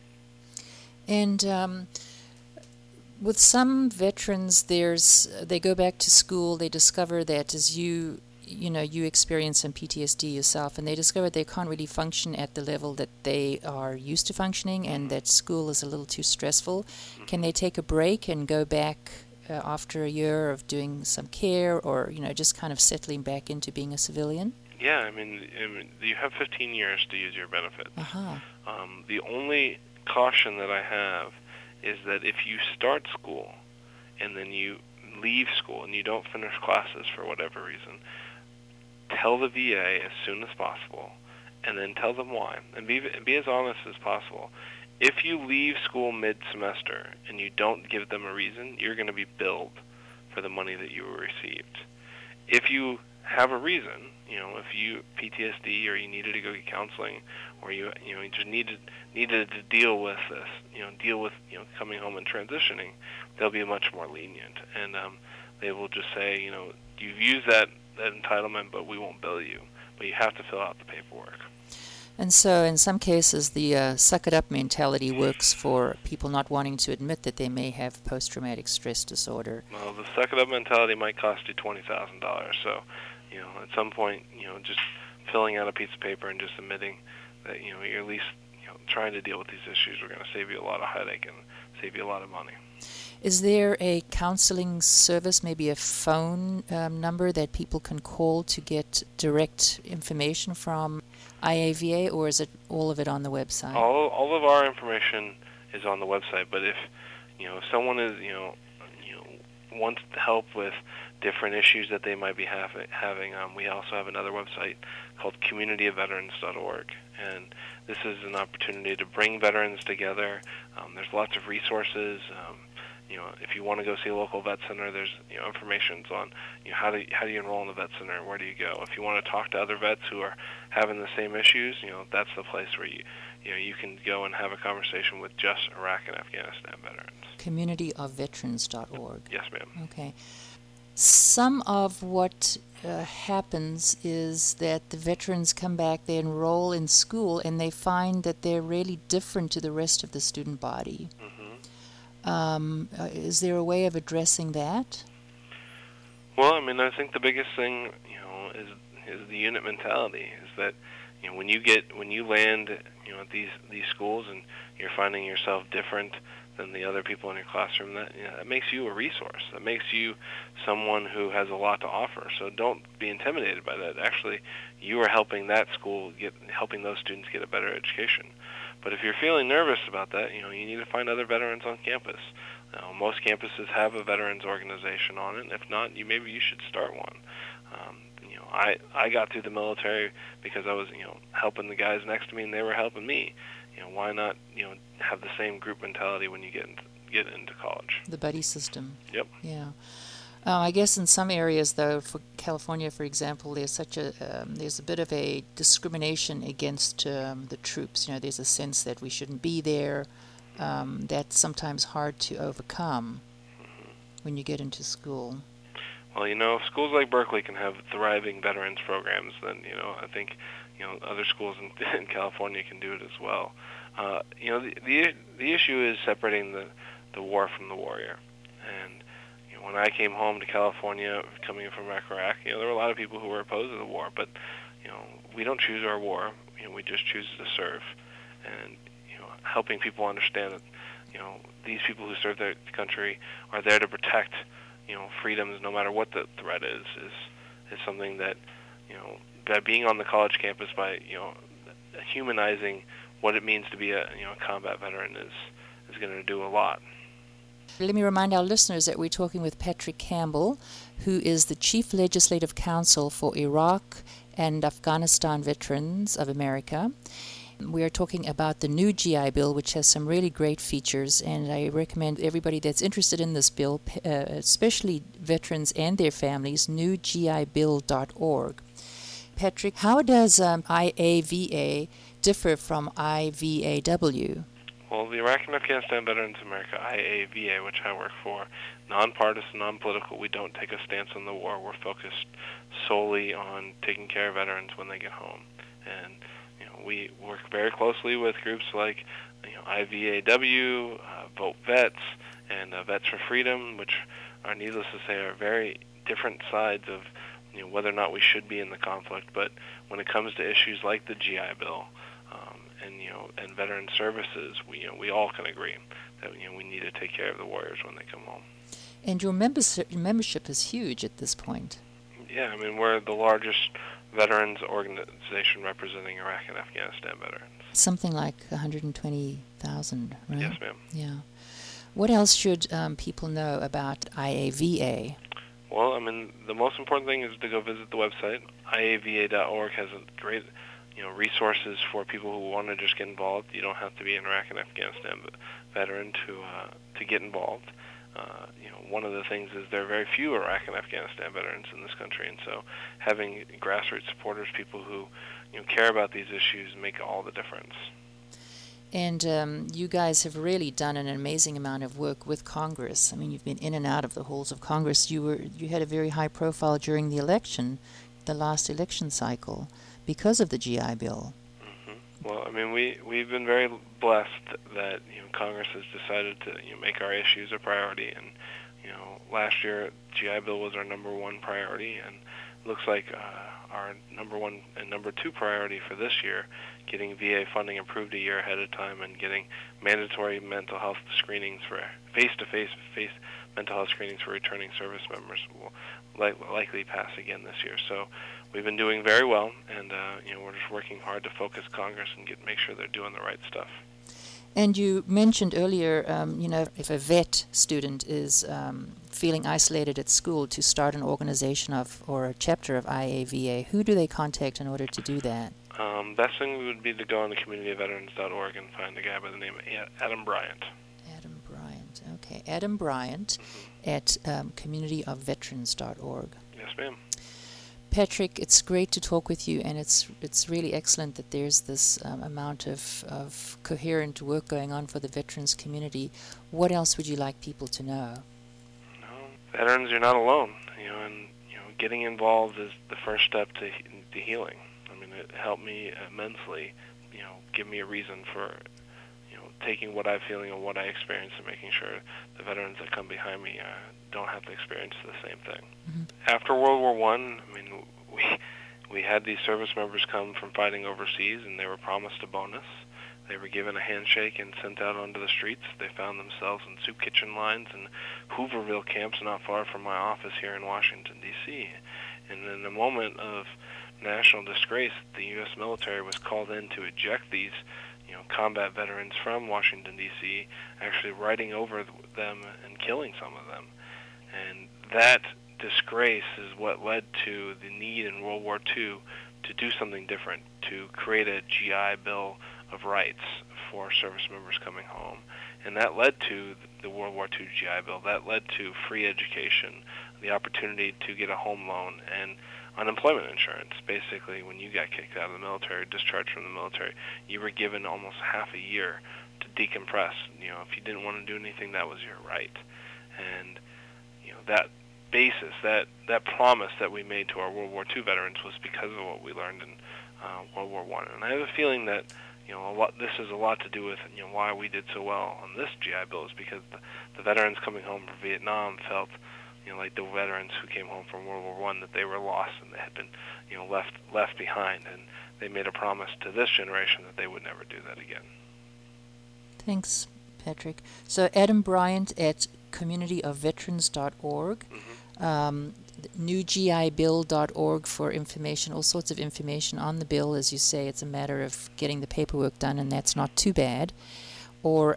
And with some veterans, they go back to school, they discover that as you experience some PTSD yourself, and they discover they can't really function at the level that they are used to functioning, and that school is a little too stressful. Can they take a break and go back after a year of doing some care, or just kind of settling back into being a civilian? Yeah, I mean you have 15 years to use your benefits. Uh-huh. The only caution that I have is that if you start school and then you leave school and you don't finish classes for whatever reason, tell the VA as soon as possible, and then tell them why, and be as honest as possible. If you leave school mid-semester and you don't give them a reason, you're going to be billed for the money that you received. If you have a reason, if you PTSD, or you needed to go get counseling, or you just needed to deal with this, coming home and transitioning, they'll be much more lenient, and they will just say, you've used that entitlement, but we won't bill you. But you have to fill out the paperwork. And so in some cases, the suck-it-up mentality works for people not wanting to admit that they may have post-traumatic stress disorder. Well, the suck-it-up mentality might cost you $20,000. So, at some point, just filling out a piece of paper and just admitting that, you're at least, trying to deal with these issues are going to save you a lot of headache and save you a lot of money. Is there a counseling service, maybe a phone number that people can call to get direct information from IAVA, or is it all of it on the website? All of our information is on the website, but if someone is wants help with different issues that they might be having, we also have another website called communityofveterans.org, and this is an opportunity to bring veterans together. There's lots of resources. If you want to go see a local vet center, there's information on how do you enroll in the vet center, where do you go. If you want to talk to other vets who are having the same issues, that's the place where you can go and have a conversation with just Iraq and Afghanistan veterans. Communityofveterans.org. Yes, ma'am. Okay. Some of what happens is that the veterans come back, they enroll in school, and they find that they're really different to the rest of the student body. Is there a way of addressing that? Well, I think the biggest thing, is the unit mentality. Is that when you land, at these schools and you're finding yourself different than the other people in your classroom, that makes you a resource. That makes you someone who has a lot to offer. So don't be intimidated by that. Actually, you are helping that school helping those students get a better education. But if you're feeling nervous about that, you need to find other veterans on campus. Most campuses have a veterans organization on it. If not, maybe you should start one. I got through the military because I was helping the guys next to me, and they were helping me. Why not have the same group mentality when you get into college? The buddy system. Yep. Yeah. I guess in some areas, though, for California, for example, there's a bit of a discrimination against the troops. There's a sense that we shouldn't be there. That's sometimes hard to overcome when you get into school. Well, if schools like Berkeley can have thriving veterans programs, then I think other schools in California can do it as well. The issue is separating the war from the warrior. And when I came home to California, coming from Iraq, there were a lot of people who were opposed to the war, but we don't choose our war. We just choose to serve, and helping people understand that these people who serve their country are there to protect freedoms, no matter what the threat is something that by being on the college campus, by humanizing what it means to be a combat veteran is going to do a lot. Let me remind our listeners that we're talking with Patrick Campbell, who is the Chief Legislative Counsel for Iraq and Afghanistan Veterans of America. We are talking about the new GI Bill, which has some really great features, and I recommend everybody that's interested in this bill, especially veterans and their families, newgibill.org. Patrick, how does IAVA differ from IVAW? Well, the Iraq and Afghanistan Veterans of America, IAVA, which I work for, nonpartisan, non-political. We don't take a stance on the war. We're focused solely on taking care of veterans when they get home. And we work very closely with groups like IVAW, Vote Vets, and Vets for Freedom, which are, needless to say, are very different sides of whether or not we should be in the conflict. But when it comes to issues like the GI Bill and veteran services, we all can agree that we need to take care of the warriors when they come home. And your membership is huge at this point. Yeah, we're the largest veterans organization representing Iraq and Afghanistan veterans. Something like 120,000, right? Yes, ma'am. Yeah. What else should people know about IAVA? Well, the most important thing is to go visit the website. IAVA.org has a great resources for people who want to just get involved. You don't have to be an Iraq and Afghanistan veteran to get involved. One of the things is there are very few Iraq and Afghanistan veterans in this country, and so having grassroots supporters, people who care about these issues, make all the difference. And you guys have really done an amazing amount of work with Congress. You've been in and out of the halls of Congress. You had a very high profile during the election, the last election cycle, because of the GI Bill. Well, we've been very blessed that Congress has decided to make our issues a priority, and last year GI Bill was our number one priority, and looks like our number one and number two priority for this year, getting VA funding approved a year ahead of time and getting mandatory mental health screenings for face-to-face mental health screenings for returning service members will likely pass again this year. So we've been doing very well, and we're just working hard to focus Congress and make sure they're doing the right stuff. And you mentioned earlier, if a vet student is feeling isolated at school, to start an organization or a chapter of IAVA, who do they contact in order to do that? Best thing would be to go on to communityofveterans.org and find a guy by the name of Adam Bryant. Adam Bryant, okay. Adam Bryant at communityofveterans.org. Yes, ma'am. Patrick, it's great to talk with you, and it's really excellent that there's this amount of coherent work going on for the veterans community. What else would you like people to know? Veterans, you're not alone. And getting involved is the first step to healing. It helped me immensely. Give me a reason for taking what I'm feeling and what I experienced and making sure the veterans that come behind me don't have to experience the same thing. Mm-hmm. After World War I, we had these service members come from fighting overseas, and they were promised a bonus. They were given a handshake and sent out onto the streets. They found themselves in soup kitchen lines and Hooverville camps not far from my office here in Washington, D.C. And in a moment of national disgrace, the U.S. military was called in to eject these combat veterans from Washington, D.C., actually riding over them and killing some of them. And that disgrace is what led to the need in World War II to do something different, to create a GI Bill of rights for service members coming home. And that led to the World War II GI Bill. That led to free education, the opportunity to get a home loan, and unemployment insurance. Basically, when you got kicked out of the military, discharged from the military, you were given almost half a year to decompress. If you didn't want to do anything, that was your right. And that basis, that promise that we made to our World War II veterans was because of what we learned in World War I. And I have a feeling that this has a lot to do with why we did so well on this GI Bill, is because the veterans coming home from Vietnam felt like the veterans who came home from World War I, that they were lost and they had been left behind, and they made a promise to this generation that they would never do that again. Thanks, Patrick. So Adam Bryant at communityofveterans.org, newgibill.org for information, all sorts of information on the bill. As you say, it's a matter of getting the paperwork done, and that's not too bad. Or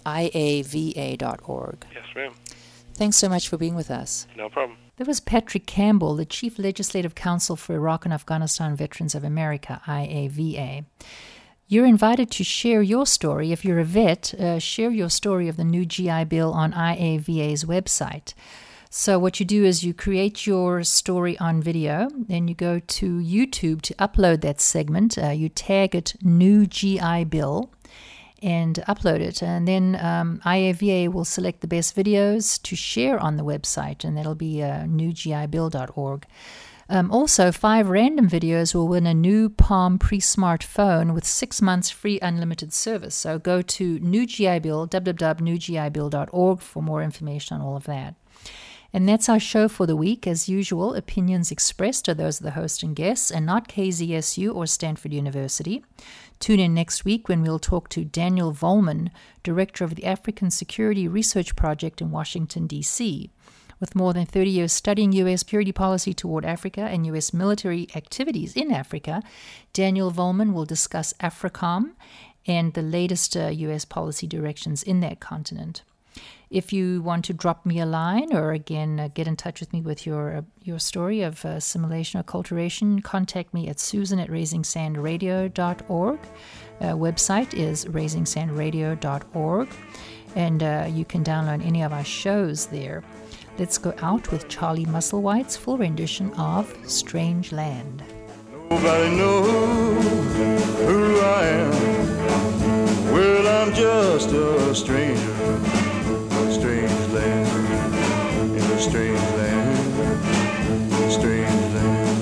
iava.org. Yes, ma'am. Thanks so much for being with us. No problem. That was Patrick Campbell, the Chief Legislative Counsel for Iraq and Afghanistan Veterans of America, IAVA. You're invited to share your story. If you're a vet, share your story of the new GI Bill on IAVA's website. So what you do is you create your story on video, then you go to YouTube to upload that segment. You tag it New GI Bill and upload it. And then IAVA will select the best videos to share on the website, and that'll be newgibill.org. Also, 5 random videos will win a new Palm Pre-Smart phone with 6 months free unlimited service. So go to New GI Bill, www.newgibill.org for more information on all of that. And that's our show for the week. As usual, opinions expressed are those of the host and guests and not KZSU or Stanford University. Tune in next week when we'll talk to Daniel Volman, Director of the African Security Research Project in Washington, D.C. With more than 30 years studying U.S. security policy toward Africa and U.S. military activities in Africa, Daniel Volman will discuss AFRICOM and the latest U.S. policy directions in that continent. If you want to drop me a line or, again, get in touch with me with your story of assimilation or acculturation, contact me at susan@raisingsandradio.org. Website is raisingsandradio.org, and you can download any of our shows there. Let's go out with Charlie Musselwhite's full rendition of Strange Land. Nobody knows who I am. Well, I'm just a stranger. Strange land, in a strange land, a strange land.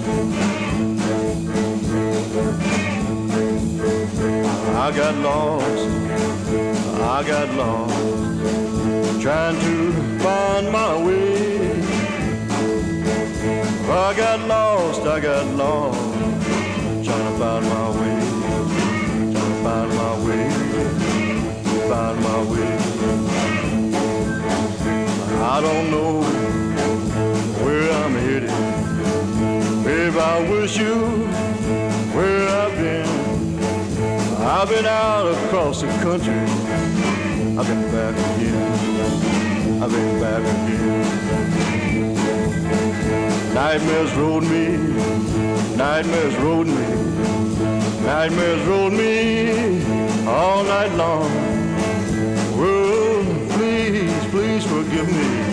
I got lost, trying to find my way. I got lost, trying to find my way, find my way. I don't know where I'm headed. Babe, I wish you where I've been. I've been out across the country. I've been back again. Nightmares rode me all night long. Well, please forgive me.